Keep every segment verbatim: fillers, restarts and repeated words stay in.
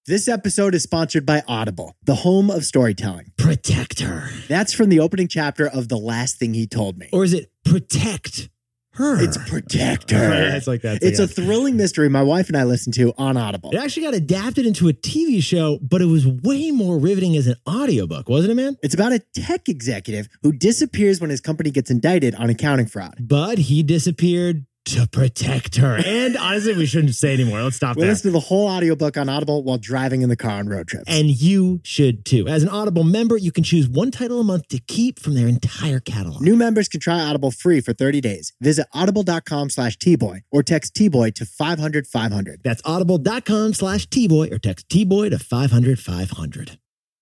This episode is sponsored by Audible, the home of storytelling. Protect her. That's from the opening chapter of The Last Thing He Told Me. Or is it protect her? It's protect her. Yeah, it's like that. It's a thrilling mystery my wife and I listened to on Audible. It actually got adapted into a T V show, but it was way more riveting as an audiobook, wasn't it, man? It's about a tech executive who disappears when his company gets indicted on accounting fraud. But he disappeared to protect her. And honestly, we shouldn't say anymore. Let's stop We'll there. listen to the whole audiobook on Audible while driving in the car on road trips. And you should too. As an Audible member, you can choose one title a month to keep from their entire catalog. New members can try Audible free for thirty days. Visit audible.com slash T-Boy or text T-Boy to five hundred five hundred. That's audible.com slash T-Boy or text T-Boy to five hundred five hundred.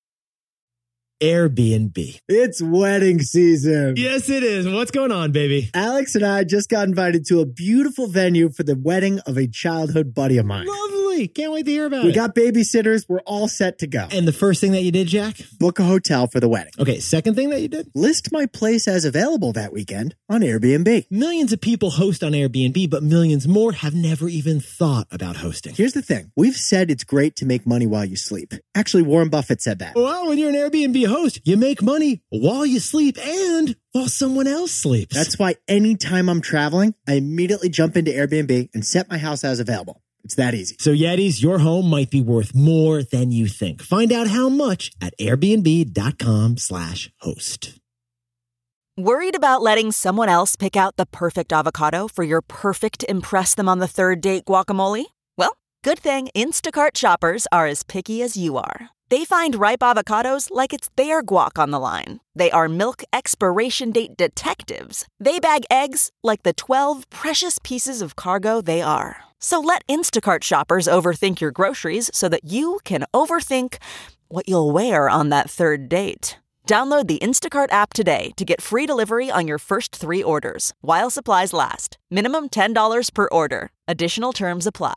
Airbnb. It's wedding season. Yes, it is. What's going on, baby? Alex and I just got invited to a beautiful venue for the wedding of a childhood buddy of mine. Lovely. Can't wait to hear about We it. got babysitters. We're all set to go. And the first thing that you did, Jack? Book a hotel for the wedding. Okay, second thing that you did? List my place as available that weekend on Airbnb. Millions of people host on Airbnb, but millions more have never even thought about hosting. Here's the thing. We've said it's great to make money while you sleep. Actually, Warren Buffett said that. Well, when you're an Airbnb host, you make money while you sleep and while someone else sleeps. That's why anytime I'm traveling, I immediately jump into Airbnb and set my house as available. It's that easy. So Yetis, your home might be worth more than you think. Find out how much at airbnb.com slash host. Worried about letting someone else pick out the perfect avocado for your perfect impress them on the third date guacamole? Well, good thing Instacart shoppers are as picky as you are. They find ripe avocados like it's their guac on the line. They are milk expiration date detectives. They bag eggs like the twelve precious pieces of cargo they are. So let Instacart shoppers overthink your groceries so that you can overthink what you'll wear on that third date. Download the Instacart app today to get free delivery on your first three orders, while supplies last. Minimum ten dollars per order. Additional terms apply.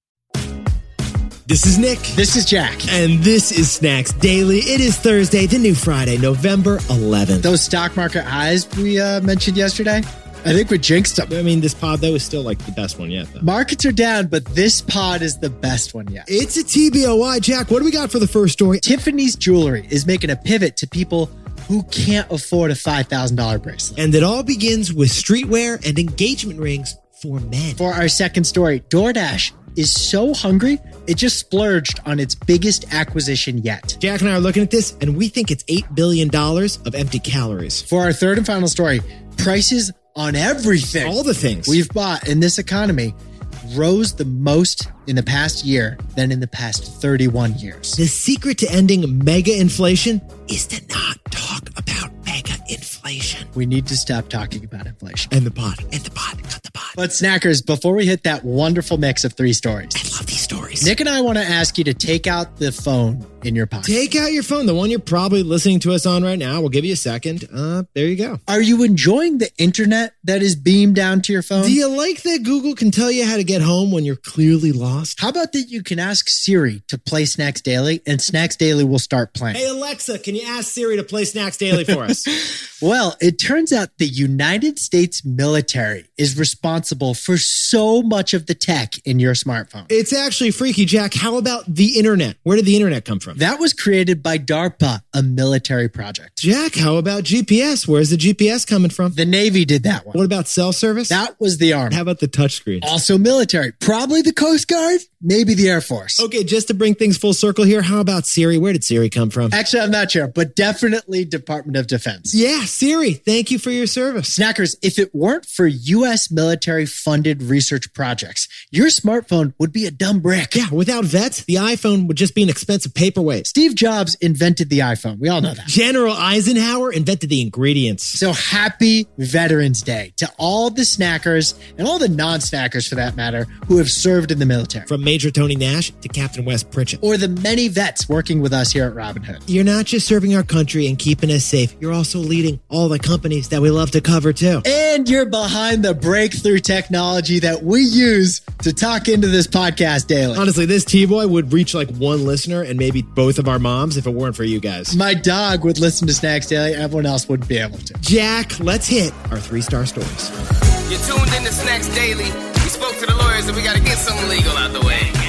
This is Nick. This is Jack. And this is Snacks Daily. It is Thursday, the new Friday, November eleventh. Those stock market highs we uh, mentioned yesterday, I think we jinxed them. I mean, this pod, though, is still like the best one yet, though. Markets are down, but this pod is the best one yet. It's a T B O I. Jack, what do we got for the first story? Tiffany's Jewelry is making a pivot to people who can't afford a five thousand dollars bracelet. And it all begins with streetwear and engagement rings for men. For our second story, DoorDash is so hungry, it just splurged on its biggest acquisition yet. Jack and I are looking at this, and we think it's eight billion dollars of empty calories. For our third and final story, prices on everything, all the things we've bought in this economy rose the most in the past year than in the past thirty-one years. The secret to ending mega inflation is to not talk about mega inflation. We need to stop talking about inflation. And the pod, and the pod, cut the pod. But snackers, before we hit that wonderful mix of three stories. I love these stories. Nick and I want to ask you to take out the phone in your pocket. Take out your phone, the one you're probably listening to us on right now. We'll give you a second. Uh, there you go. Are you enjoying the internet that is beamed down to your phone? Do you like that Google can tell you how to get home when you're clearly lost? How about that you can ask Siri to play Snacks Daily and Snacks Daily will start playing? Hey, Alexa, can you ask Siri to play Snacks Daily for us? Well, it turns out the United States military is responsible for so much of the tech in your smartphone. It's actually freaky, Jack. How about the internet? Where did the internet come from? That was created by DARPA, a military project. Jack, how about G P S? Where's the G P S coming from? The Navy did that one. What about cell service? That was the Army. How about the touchscreen? Also military. Probably the Coast Guard, maybe the Air Force. Okay, just to bring things full circle here, how about Siri? Where did Siri come from? Actually, I'm not sure, but definitely Department of Defense. Yeah, Siri, thank you for your service. Snackers, if it weren't for U S military-funded research projects, your smartphone would be a dumb brick. Yeah, without vets, the iPhone would just be an expensive paperweight. Steve Jobs invented the iPhone. We all know that. General Eisenhower invented the ingredients. So happy Veterans Day to all the snackers and all the non-snackers, for that matter, who have served in the military. From Major Tony Nash to Captain Wes Pritchett. Or the many vets working with us here at Robin Hood. You're not just serving our country and keeping us safe. You're also leading all the companies that we love to cover too. And you're behind the breakthrough technology that we use to talk into this podcast daily. Honestly, this T-Boy would reach like one listener and maybe both of our moms if it weren't for you guys. My dog would listen to Snacks Daily. Everyone else wouldn't be able to. Jack, let's hit our three-star stories. You're tuned in to Snacks Daily. We spoke to the lawyers and we got to get something legal out the way. The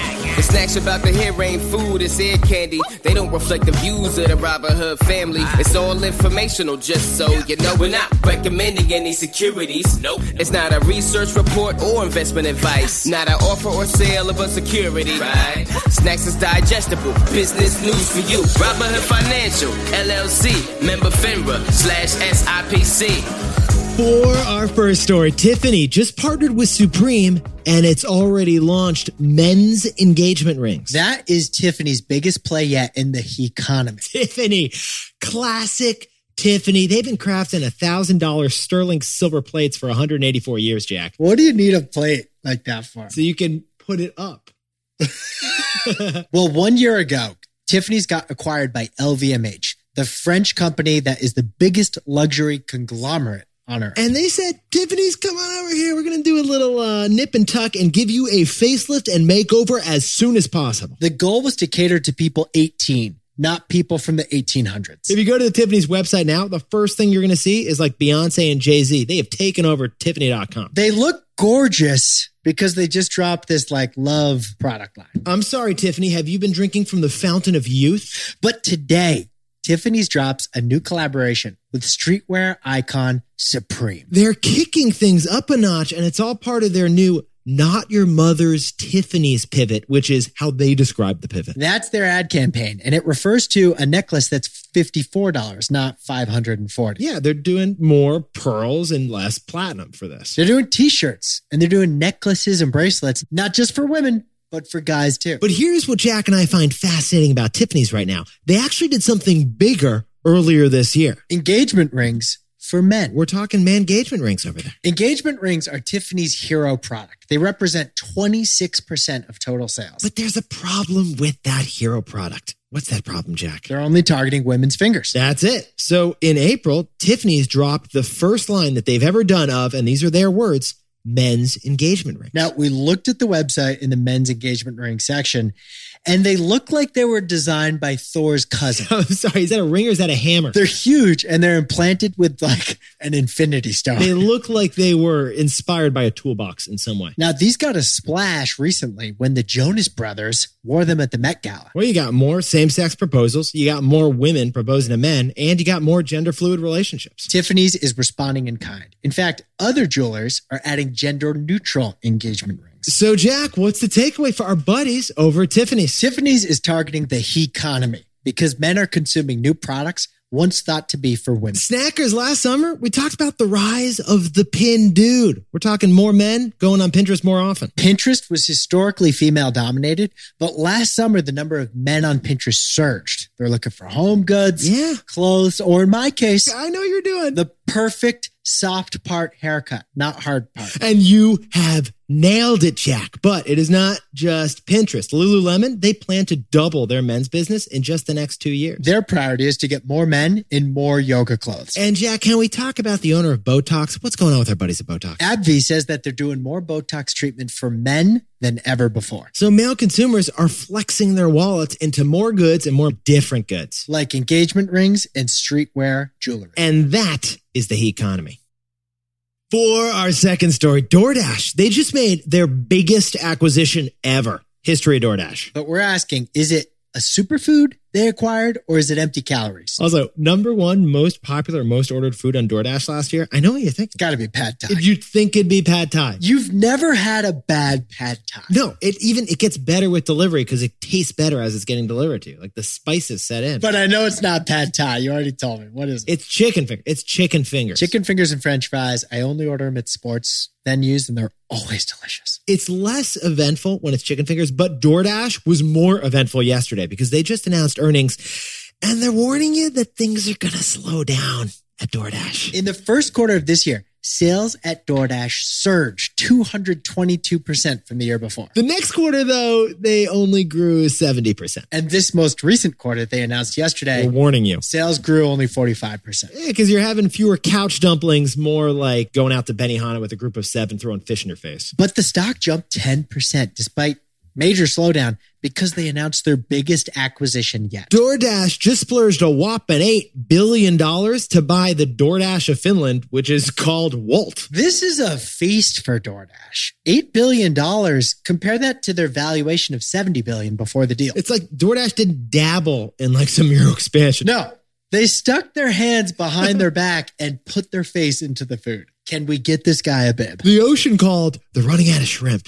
The snacks you're about to hear ain't food, it's ear candy. They don't reflect the views of the Robin Hood family. It's all informational, just so you know. We're not recommending any securities. Nope. It's not a research report or investment advice. Not an offer or sale of a security. Right. Snacks is digestible. Business news for you. Robin Hood Financial, L L C, member FINRA, slash S I P C. For our first story, Tiffany just partnered with Supreme, and it's already launched men's engagement rings. That is Tiffany's biggest play yet in the economy. Tiffany, classic Tiffany. They've been crafting one thousand dollars sterling silver plates for one hundred eighty-four years, Jack. What do you need a plate like that for? So you can put it up. Well, one year ago, Tiffany's got acquired by L V M H, the French company that is the biggest luxury conglomerate on earth. And they said, Tiffany's, come on over here. We're going to do a little uh, nip and tuck and give you a facelift and makeover as soon as possible. The goal was to cater to people eighteen, not people from the eighteen hundreds. If you go to the Tiffany's website now, the first thing you're going to see is like Beyonce and Jay-Z. They have taken over Tiffany dot com. They look gorgeous because they just dropped this like love product line. I'm sorry, Tiffany. Have you been drinking from the fountain of youth? But today, Tiffany's drops a new collaboration with streetwear icon Supreme. They're kicking things up a notch, and it's all part of their new Not Your Mother's Tiffany's pivot, which is how they describe the pivot. That's their ad campaign, and it refers to a necklace that's fifty-four dollars, not five hundred forty dollars. Yeah, they're doing more pearls and less platinum for this. They're doing t-shirts, and they're doing necklaces and bracelets, not just for women, but for guys too. But here's what Jack and I find fascinating about Tiffany's right now. They actually did something bigger earlier this year. Engagement rings for men. We're talking man engagement rings over there. Engagement rings are Tiffany's hero product. They represent twenty-six percent of total sales. But there's a problem with that hero product. What's that problem, Jack? They're only targeting women's fingers. That's it. So in April, Tiffany's dropped the first line that they've ever done of, and these are their words, men's engagement rings. Now, we looked at the website in the men's engagement ring section, and they look like they were designed by Thor's cousin. I'm sorry, is that a ring or is that a hammer? They're huge, and they're implanted with like an infinity stone. They look like they were inspired by a toolbox in some way. Now, these got a splash recently when the Jonas Brothers wore them at the Met Gala. Well, you got more same-sex proposals, you got more women proposing to men, and you got more gender-fluid relationships. Tiffany's is responding in kind. In fact, other jewelers are adding gender-neutral engagement rings. So, Jack, what's the takeaway for our buddies over at Tiffany's? Tiffany's is targeting the he-conomy because men are consuming new products once thought to be for women. Snackers, last summer, we talked about the rise of the pin dude. We're talking more men going on Pinterest more often. Pinterest was historically female dominated, but last summer, the number of men on Pinterest surged. They're looking for home goods, yeah, clothes, or in my case, I know you're doing the perfect soft part haircut, not hard part. And you have nailed it, Jack. But it is not just Pinterest. Lululemon, they plan to double their men's business in just the next two years. Their priority is to get more men in more yoga clothes. And Jack, can we talk about the owner of Botox? What's going on with our buddies at Botox? AbbVie says that they're doing more Botox treatment for men than ever before. So male consumers are flexing their wallets into more goods and more different goods. Like engagement rings and streetwear jewelry. And that is the economy. For our second story, DoorDash. They just made their biggest acquisition ever. History of DoorDash. But we're asking, is it a superfood they acquired or is it empty calories? Also, number one most popular, most ordered food on DoorDash last year. I know what you think. It's got to be pad thai. Did you think it'd be pad thai? You've never had a bad pad thai. No, it even it gets better with delivery because it tastes better as it's getting delivered to you. Like the spices set in. But I know it's not pad thai. You already told me. What is it? It's chicken finger. It's chicken fingers. Chicken fingers and French fries. I only order them at sports venues and they're always delicious. It's less eventful when it's chicken fingers, but DoorDash was more eventful yesterday because they just announced earnings and they're warning you that things are going to slow down at DoorDash. In the first quarter of this year, sales at DoorDash surged two hundred twenty-two percent from the year before. The next quarter, though, they only grew seventy percent. And this most recent quarter they announced yesterday, we're warning you, sales grew only forty-five percent. Yeah, because you're having fewer couch dumplings, more like going out to Benihana with a group of seven throwing fish in your face. But the stock jumped ten percent despite major slowdown because they announced their biggest acquisition yet. DoorDash just splurged a whopping eight billion dollars to buy the DoorDash of Finland, which is called Wolt. This is a feast for DoorDash. eight billion dollars, compare that to their valuation of seventy billion dollars before the deal. It's like DoorDash didn't dabble in like some Euro expansion. No, they stuck their hands behind their back and put their face into the food. Can we get this guy a bib? The ocean called, they're running out of shrimp.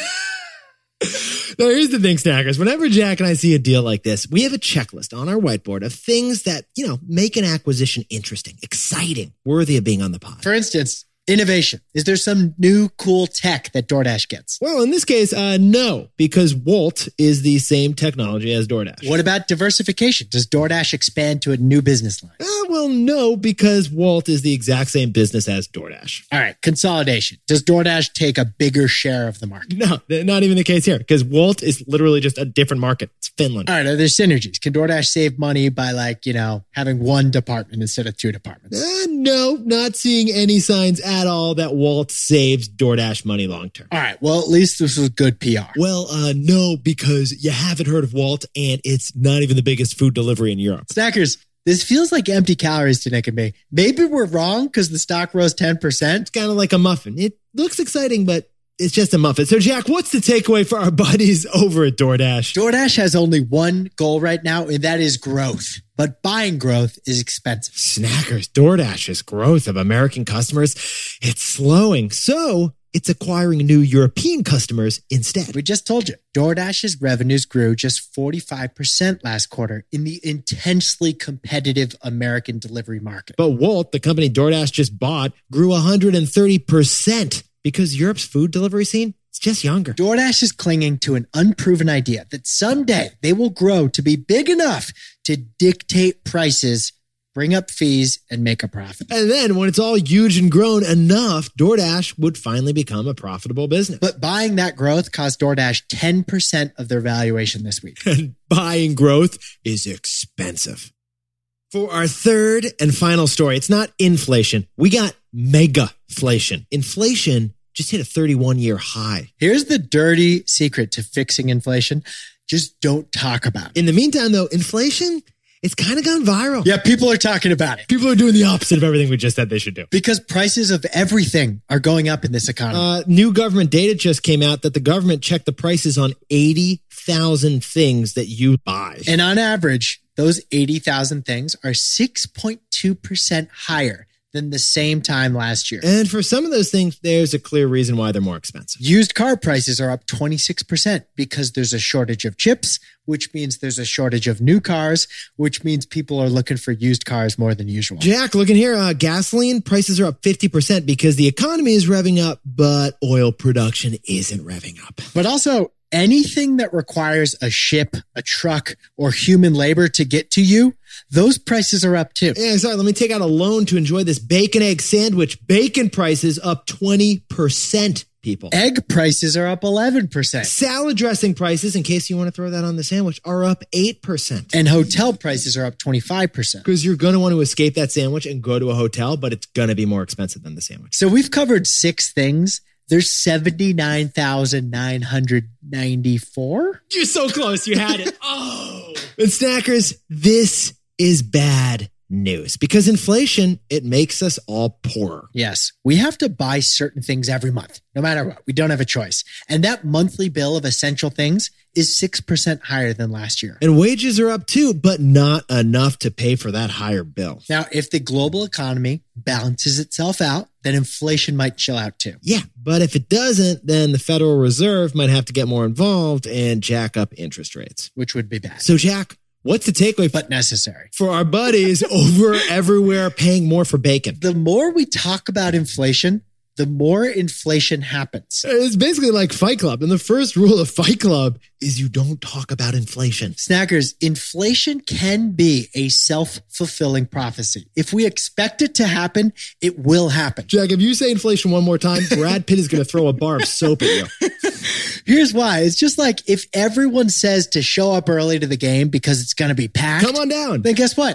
Now, here's the thing, Snackers. Whenever Jack and I see a deal like this, we have a checklist on our whiteboard of things that, you know, make an acquisition interesting, exciting, worthy of being on the pod. For instance, innovation. Is there some new cool tech that DoorDash gets? Well, in this case, uh, no, because Wolt is the same technology as DoorDash. What about diversification? Does DoorDash expand to a new business line? Uh, well, no, because Wolt is the exact same business as DoorDash. All right, consolidation. Does DoorDash take a bigger share of the market? No, not even the case here, because Wolt is literally just a different market. It's Finland. All right, are there synergies? Can DoorDash save money by, like, you know, having one department instead of two departments? Uh, no, not seeing any signs at all that Wolt saves DoorDash money long term. All right, well, at least this was good P R. Well, uh, no, because you haven't heard of Wolt, and it's not even the biggest food delivery in Europe. Snackers, this feels like empty calories to Nick and me. Maybe we're wrong because the stock rose ten percent. It's kind of like a muffin. It looks exciting, but it's just a muffin. So, Jack, what's the takeaway for our buddies over at DoorDash? DoorDash has only one goal right now, and that is growth. But buying growth is expensive. Snackers, DoorDash's growth of American customers, it's slowing. So it's acquiring new European customers instead. We just told you, DoorDash's revenues grew just forty-five percent last quarter in the intensely competitive American delivery market. But Wolt, the company DoorDash just bought, grew one hundred thirty percent because Europe's food delivery scene is just younger. DoorDash is clinging to an unproven idea that someday they will grow to be big enough to dictate prices, bring up fees, and make a profit. And then when it's all huge and grown enough, DoorDash would finally become a profitable business. But buying that growth cost DoorDash ten percent of their valuation this week. And buying growth is expensive. For our third and final story, it's not inflation. We got megaflation. Inflation just hit a thirty-one year high. Here's the dirty secret to fixing inflation. Just don't talk about it. In the meantime, though, inflation, it's kind of gone viral. Yeah, people are talking about it. People are doing the opposite of everything we just said they should do. Because prices of everything are going up in this economy. Uh, new government data just came out that the government checked the prices on eighty thousand things that you buy. And on average, those eighty thousand things are six point two percent higher than the same time last year. And for some of those things, there's a clear reason why they're more expensive. Used car prices are up twenty-six percent because there's a shortage of chips, which means there's a shortage of new cars, which means people are looking for used cars more than usual. Jack, looking here, uh, gasoline prices are up fifty percent because the economy is revving up, but oil production isn't revving up. But also, anything that requires a ship, a truck, or human labor to get to you, those prices are up too. Yeah, sorry, let me take out a loan to enjoy this bacon egg sandwich. Bacon prices up twenty percent, people. Egg prices are up eleven percent. Salad dressing prices, in case you want to throw that on the sandwich, are up eight percent. And hotel prices are up twenty-five percent. Because you're going to want to escape that sandwich and go to a hotel, but it's going to be more expensive than the sandwich. So we've covered six things. There's seventy-nine thousand nine hundred ninety-four. You're so close. You had it. Oh. And Snackers, this is bad news because inflation, it makes us all poorer. Yes, we have to buy certain things every month, no matter what. We don't have a choice. And that monthly bill of essential things is six percent higher than last year. And wages are up too, but not enough to pay for that higher bill. Now, if the global economy balances itself out, then inflation might chill out too. Yeah, but if it doesn't, then the Federal Reserve might have to get more involved and jack up interest rates. Which would be bad. So, Jack, what's the takeaway? But necessary. For our buddies over everywhere paying more for bacon? The more we talk about inflation, the more inflation happens. It's basically like Fight Club. And the first rule of Fight Club is you don't talk about inflation. Snackers, inflation can be a self-fulfilling prophecy. If we expect it to happen, it will happen. Jack, if you say inflation one more time, Brad Pitt is going to throw a bar of soap at you. Here's why. It's just like if everyone says to show up early to the game because it's going to be packed. Come on down. Then guess what?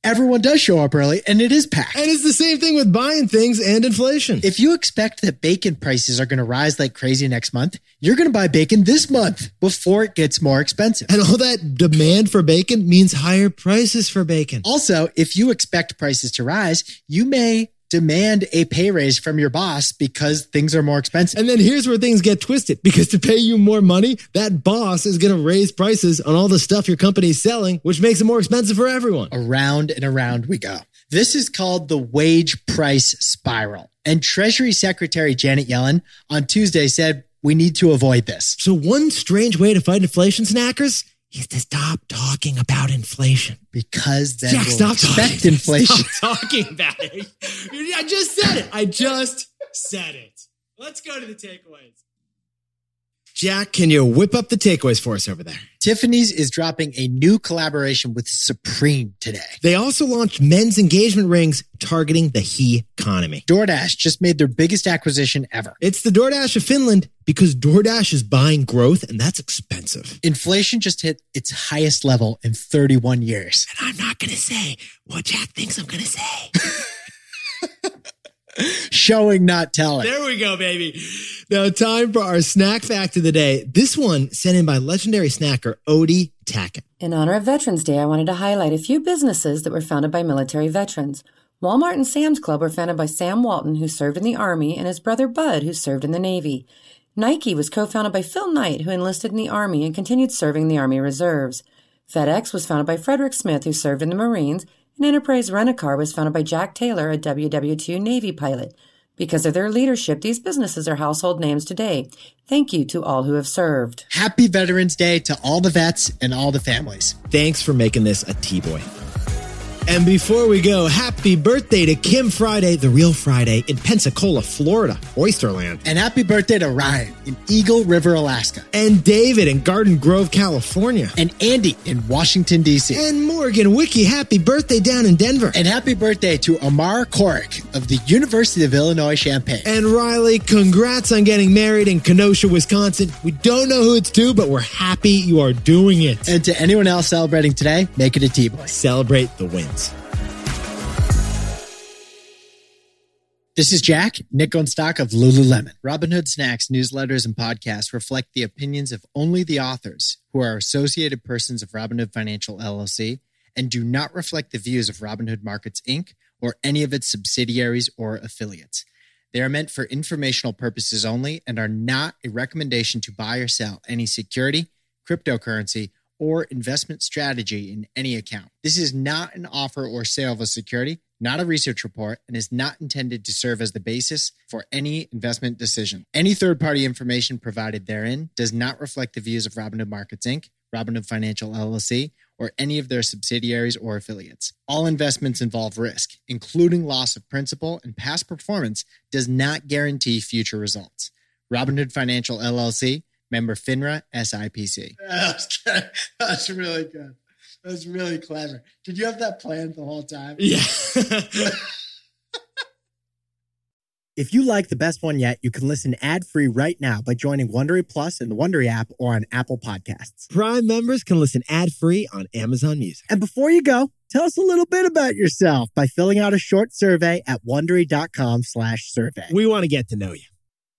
everyone does show up early and it is packed. And it's the same thing with buying things and inflation. If you expect that bacon prices are going to rise like crazy next month, you're going to buy bacon this month before it gets more expensive. And all that demand for bacon means higher prices for bacon. Also, if you expect prices to rise, you may demand a pay raise from your boss because things are more expensive. And then here's where things get twisted, because to pay you more money, that boss is going to raise prices on all the stuff your company's selling, which makes it more expensive for everyone. Around and around we go. This is called the wage price spiral. And Treasury Secretary Janet Yellen on Tuesday said we need to avoid this. So one strange way to fight inflation, snackers, is to stop talking about inflation. Because then Jack, we'll stop expect talking. inflation. Stop talking about it. I just said it. I just said it. Let's go to the takeaways. Jack, can you whip up the takeaways for us over there? Tiffany's is dropping a new collaboration with Supreme today. They also launched men's engagement rings targeting the he economy. DoorDash just made their biggest acquisition ever. It's the DoorDash of Finland because DoorDash is buying growth, and that's expensive. Inflation just hit its highest level in thirty-one years. And I'm not going to say what Jack thinks I'm going to say. Showing, not telling. There we go, baby. Now, time for our snack fact of the day. This one sent in by legendary snacker Odie Tackett. In honor of Veterans Day, I wanted to highlight a few businesses that were founded by military veterans. Walmart and Sam's Club were founded by Sam Walton, who served in the Army, and his brother Bud, who served in the Navy. Nike was co-founded by Phil Knight, who enlisted in the Army and continued serving in the Army Reserves. FedEx was founded by Frederick Smith, who served in the Marines, and Enterprise Rent-A-Car was founded by Jack Taylor, a W W two Navy pilot. Because of their leadership, these businesses are household names today. Thank you to all who have served. Happy Veterans Day to all the vets and all the families. Thanks for making this a T-Boy. And before we go, happy birthday to Kim Friday, the real Friday, in Pensacola, Florida, Oysterland. And happy birthday to Ryan in Eagle River, Alaska. And David in Garden Grove, California. And Andy in Washington, D C. And Morgan Wiki, happy birthday down in Denver. And happy birthday to Amar Korik of the University of Illinois Champaign. And Riley, congrats on getting married in Kenosha, Wisconsin. We don't know who it's to, but we're happy you are doing it. And to anyone else celebrating today, make it a T-Boy. Celebrate the wins. This is Jack, Nick on stock of Lululemon. Robinhood Snacks, newsletters, and podcasts reflect the opinions of only the authors, who are associated persons of Robinhood Financial, L L C, and do not reflect the views of Robinhood Markets, Incorporated, or any of its subsidiaries or affiliates. They are meant for informational purposes only and are not a recommendation to buy or sell any security, cryptocurrency, or investment strategy in any account. This is not an offer or sale of a security, not a research report, and is not intended to serve as the basis for any investment decision. Any third-party information provided therein does not reflect the views of Robinhood Markets, Incorporated, Robinhood Financial, L L C, or any of their subsidiaries or affiliates. All investments involve risk, including loss of principal, and past performance does not guarantee future results. Robinhood Financial, L L C, member FINRA, S I P C. That was good. That was really good. That was really clever. Did you have that planned the whole time? Yeah. If you like The Best One Yet, you can listen ad-free right now by joining Wondery Plus in the Wondery app or on Apple Podcasts. Prime members can listen ad-free on Amazon Music. And before you go, tell us a little bit about yourself by filling out a short survey at Wondery.com slash survey. We want to get to know you.